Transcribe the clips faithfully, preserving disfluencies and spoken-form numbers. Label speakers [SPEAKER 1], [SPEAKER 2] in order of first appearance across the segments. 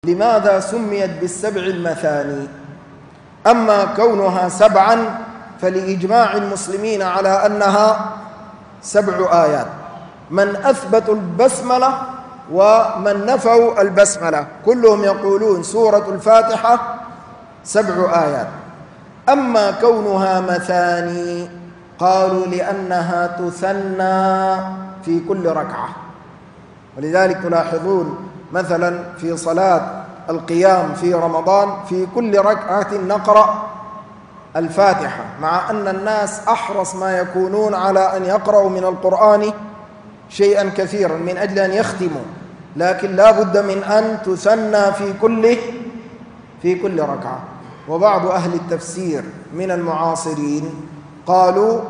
[SPEAKER 1] لماذا سميت بالسبع المثاني؟ أما كونها سبعا فلإجماع المسلمين على أنها سبع آيات، من أثبتوا البسملة ومن نفوا البسملة كلهم يقولون سورة الفاتحة سبع آيات. أما كونها مثاني قالوا لأنها تثنى في كل ركعة، ولذلك تلاحظون مثلا في صلاة القيام في رمضان في كل ركعة نقرأ الفاتحة، مع أن الناس أحرص ما يكونون على أن يقرأوا من القرآن شيئا كثيرا من أجل أن يختموا، لكن لا بد من أن تثنى في كل في كل ركعة. وبعض أهل التفسير من المعاصرين قالوا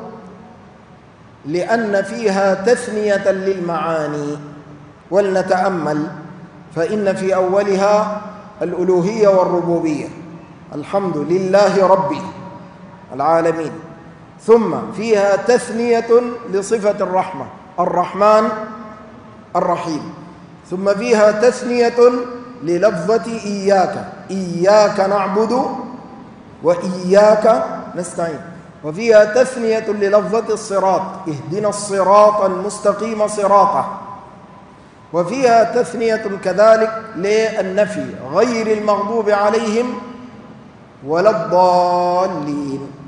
[SPEAKER 1] لأن فيها تثنية للمعاني. ولنتأمل، فإن في أولها الألوهية والربوبية، الحمد لله رب العالمين، ثم فيها تثنية لصفة الرحمة، الرحمن الرحيم، ثم فيها تثنية للفظة إياك، إياك نعبد وإياك نستعين، وفيها تثنية للفظة الصراط، اهدنا الصراط المستقيم صراطه، وفيها تثنية كذلك للنفي غير المغضوب عليهم ولا الضالين.